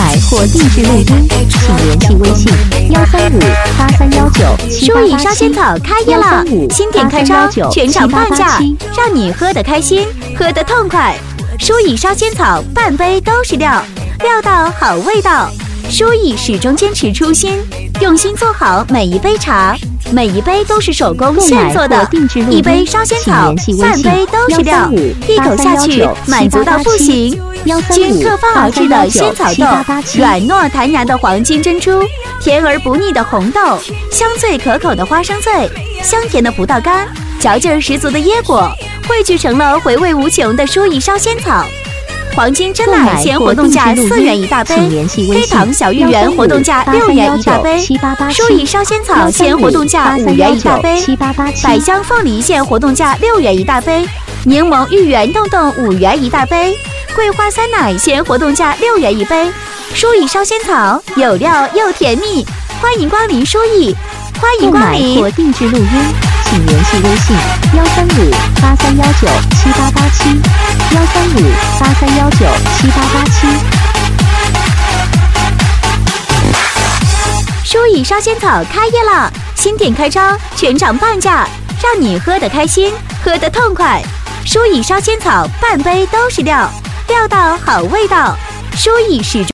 买或定制录音，请联系微信13583197887。 舒乙烧仙草开业了，新店开张，全场半价，让你喝得开心，喝得痛快。舒乙烧仙草，半杯都是料，料到好味道。舒乙始终坚持初心，用心做好每一杯茶，每一杯都是手工现做的。一杯烧仙草，半杯都是料，一口下去满足到不行。经特方熬制的仙草豆，软糯弹牙的黄金珍珠，甜而不腻的红豆，香脆可口的花生碎，香甜的葡萄干，嚼劲十足的椰果，汇聚成了回味无穷的舒乙烧仙草。黄金真奶现活动价4元一大杯，黑糖小芋圆活动价6元一大杯，舒乙烧仙草现活动价5元一大杯，百香凤梨现活动价6元一大杯，柠檬芋圆冻冻5元一大杯，桂花酸奶现活动价6元一杯。舒乙烧仙草有料又甜蜜，欢迎光临舒乙，欢迎光临。 购买或定制录音，请联系微信13583197887，13583197887。 舒乙烧仙草开业了，新店开张，全场半价，让你喝得开心，喝得痛快。舒乙烧仙草，半杯都是料，料到好味道。舒乙始终